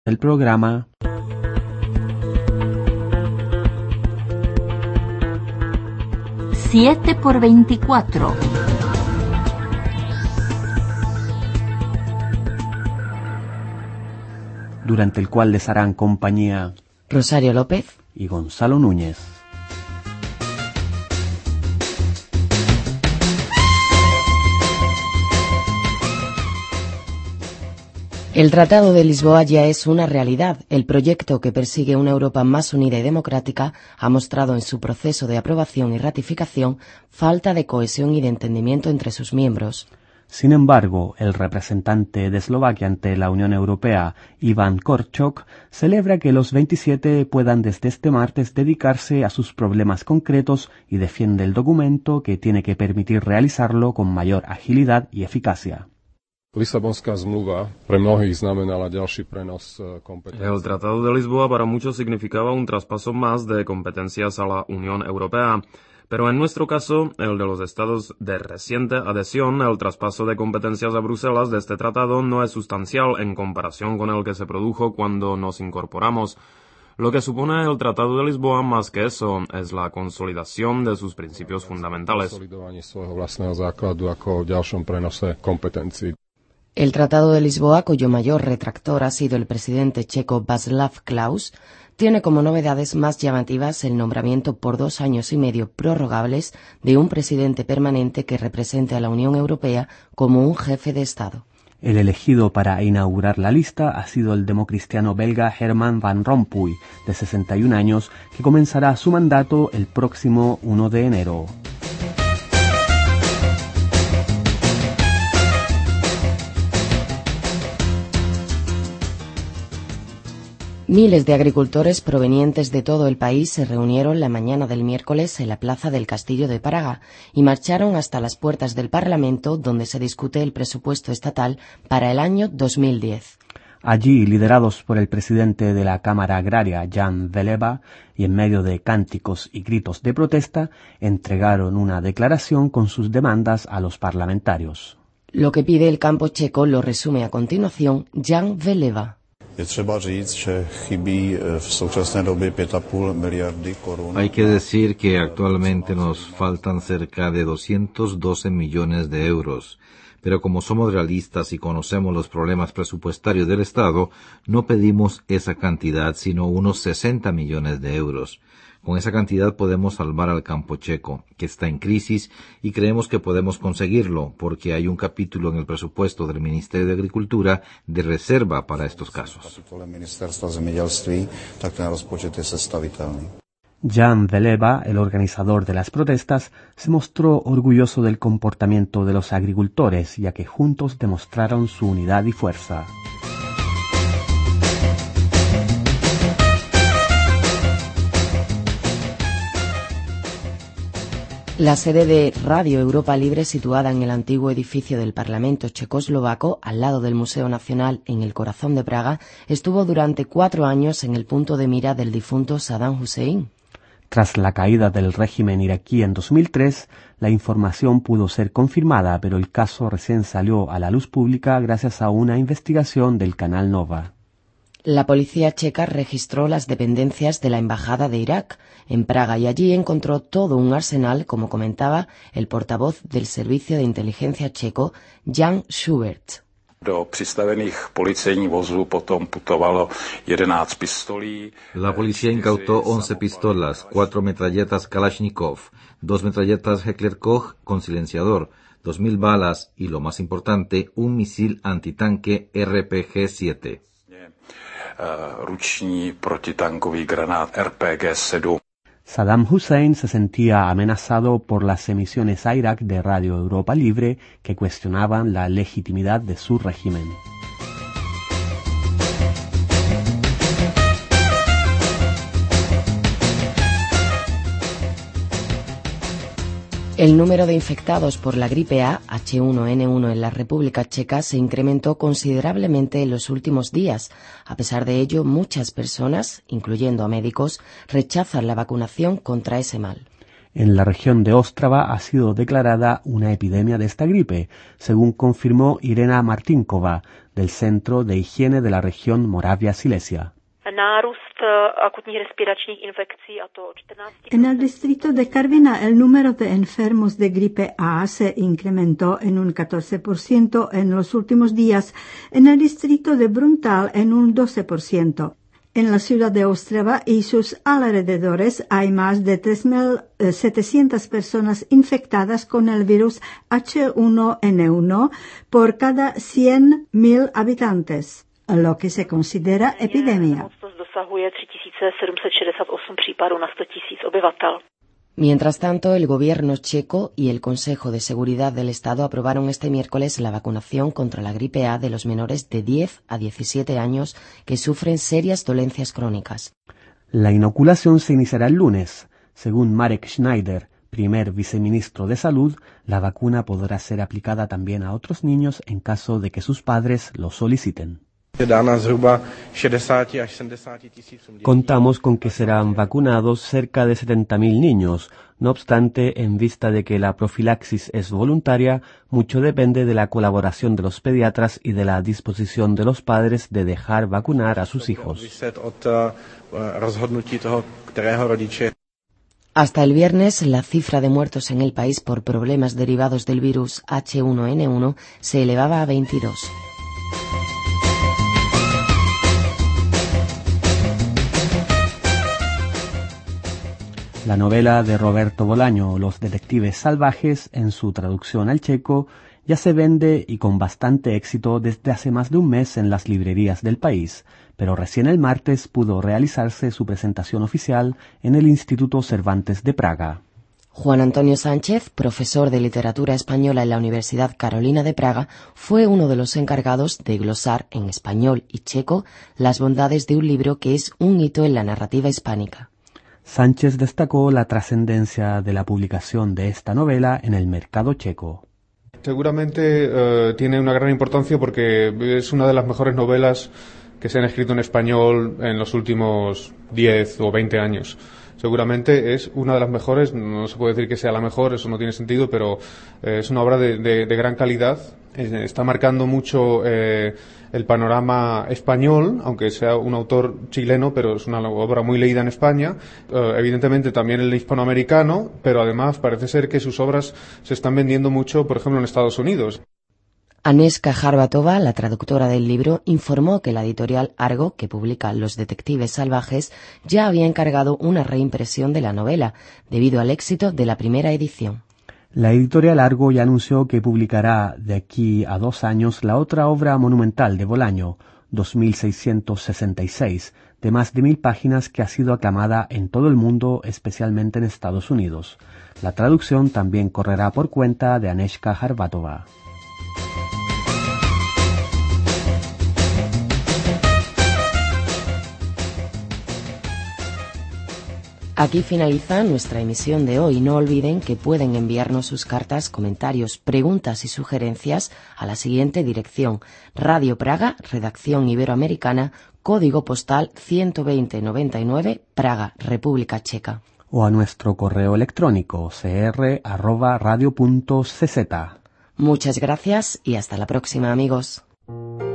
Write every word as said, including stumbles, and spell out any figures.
El programa siete por veinticuatro. durante el cual les harán compañía Rosario López y Gonzalo Núñez. El Tratado de Lisboa ya es una realidad. El proyecto que persigue una Europa más unida y democrática ha mostrado en su proceso de aprobación y ratificación falta de cohesión y de entendimiento entre sus miembros. Sin embargo, el representante de Eslovaquia ante la Unión Europea, Iván Korčok, celebra que los veintisiete puedan desde este martes dedicarse a sus problemas concretos y defiende el documento que tiene que permitir realizarlo con mayor agilidad y eficacia. Lisabonská zmluva pre mnohých znamenala ďalší prenos kompetencií. El Tratado de Lisboa para muchos significaba un traspaso más de competencias a la Unión Europea, pero en nuestro caso, el de los estados de reciente adhesión, el traspaso de competencias a Bruselas de este tratado no es sustancial en comparación con el que se produjo cuando nos incorporamos. Lo que supone el Tratado de Lisboa más que eso es la consolidación de sus principios fundamentales. Konsolidovanie svojho vlastného základu ako v ďalšom prenose kompetencií. El Tratado de Lisboa, cuyo mayor retractor ha sido el presidente checo Václav Klaus, tiene como novedades más llamativas el nombramiento por dos años y medio prorrogables de un presidente permanente que represente a la Unión Europea como un jefe de Estado. El elegido para inaugurar la lista ha sido el democristiano belga Herman Van Rompuy, de sesenta y un años, que comenzará su mandato el próximo primero de enero. Miles de agricultores provenientes de todo el país se reunieron la mañana del miércoles en la plaza del Castillo de Praga y marcharon hasta las puertas del Parlamento, donde se discute el presupuesto estatal para el año dos mil diez. Allí, liderados por el presidente de la Cámara Agraria, Jan Veleba, y en medio de cánticos y gritos de protesta, entregaron una declaración con sus demandas a los parlamentarios. Lo que pide el campo checo lo resume a continuación Jan Veleba. Hay que decir que actualmente nos faltan cerca de doscientos doce millones de euros, pero como somos realistas y conocemos los problemas presupuestarios del Estado, no pedimos esa cantidad, sino unos sesenta millones de euros. Con esa cantidad podemos salvar al campo checo, que está en crisis, y creemos que podemos conseguirlo, porque hay un capítulo en el presupuesto del Ministerio de Agricultura de reserva para estos casos. Jan Veleba, el organizador de las protestas, se mostró orgulloso del comportamiento de los agricultores, ya que juntos demostraron su unidad y fuerza. La sede de Radio Europa Libre, situada en el antiguo edificio del Parlamento checoslovaco, al lado del Museo Nacional en el corazón de Praga, estuvo durante cuatro años en el punto de mira del difunto Saddam Hussein. Tras la caída del régimen iraquí en dos mil tres, la información pudo ser confirmada, pero el caso recién salió a la luz pública gracias a una investigación del canal Nova. La policía checa registró las dependencias de la Embajada de Irak en Praga y allí encontró todo un arsenal, como comentaba el portavoz del Servicio de Inteligencia checo, Jan Schubert. Do přistavených policejních vozů potom putovalo jedenáct pistolí. La policía incautó once pistolas, cuatro metralletas Kalashnikov, dos metralletas Heckler Koch con silenciador, dos mil balas y, lo más importante, un misil antitanque R P G siete. Ruční protitankový granát R P G sedm. Saddam Hussein se sentía amenazado por las emisiones a Irak de Radio Europa Libre que cuestionaban la legitimidad de su régimen. El número de infectados por la gripe A H uno N uno en la República Checa se incrementó considerablemente en los últimos días. A pesar de ello, muchas personas, incluyendo a médicos, rechazan la vacunación contra ese mal. En la región de Ostrava ha sido declarada una epidemia de esta gripe, según confirmó Irena Martinkova, del Centro de Higiene de la región Moravia-Silesia. En el distrito de Karviná el número de enfermos de gripe A se incrementó en un catorce por ciento en los últimos días, en el distrito de Bruntal en un doce por ciento. En la ciudad de Ostrava y sus alrededores hay más de tres mil setecientas personas infectadas con el virus H uno N uno por cada cien mil habitantes, lo que se considera epidemia. Mientras tanto, el gobierno checo y el Consejo de Seguridad del Estado aprobaron este miércoles la vacunación contra la gripe A de los menores de diez a diecisiete años que sufren serias dolencias crónicas. La inoculación se iniciará el lunes. Según Marek Schneider, primer viceministro de Salud, la vacuna podrá ser aplicada también a otros niños en caso de que sus padres lo soliciten. Contamos con que serán vacunados cerca de setenta mil niños. No obstante, en vista de que la profilaxis es voluntaria, mucho depende de la colaboración de los pediatras y de la disposición de los padres de dejar vacunar a sus hijos. Hasta el viernes, la cifra de muertos en el país por problemas derivados del virus H uno N uno se elevaba a veintidós. La novela de Roberto Bolaño, Los detectives salvajes, en su traducción al checo, ya se vende y con bastante éxito desde hace más de un mes en las librerías del país, pero recién el martes pudo realizarse su presentación oficial en el Instituto Cervantes de Praga. Juan Antonio Sánchez, profesor de literatura española en la Universidad Carolina de Praga, fue uno de los encargados de glosar en español y checo las bondades de un libro que es un hito en la narrativa hispánica. Sánchez destacó la trascendencia de la publicación de esta novela en el mercado checo. Seguramente eh, tiene una gran importancia porque es una de las mejores novelas que se han escrito en español en los últimos diez o veinte años. Seguramente es una de las mejores, no se puede decir que sea la mejor, eso no tiene sentido, pero eh, es una obra de, de, de gran calidad. Eh, está marcando mucho eh, el panorama español, aunque sea un autor chileno, pero es una obra muy leída en España. Eh, evidentemente también el hispanoamericano, pero además parece ser que sus obras se están vendiendo mucho, por ejemplo, en Estados Unidos. Aneska Jarbatova, la traductora del libro, informó que la editorial Argo, que publica Los detectives salvajes, ya había encargado una reimpresión de la novela, debido al éxito de la primera edición. La editorial Argo ya anunció que publicará de aquí a dos años la otra obra monumental de Bolaño, dos mil seiscientos sesenta y seis, de más de mil páginas, que ha sido aclamada en todo el mundo, especialmente en Estados Unidos. La traducción también correrá por cuenta de Aneska Jarbatova. Aquí finaliza nuestra emisión de hoy. No olviden que pueden enviarnos sus cartas, comentarios, preguntas y sugerencias a la siguiente dirección: Radio Praga, Redacción Iberoamericana, Código Postal ciento veinte noventa y nueve, Praga, República Checa. O a nuestro correo electrónico c r arroba radio punto c z. Muchas gracias y hasta la próxima, amigos.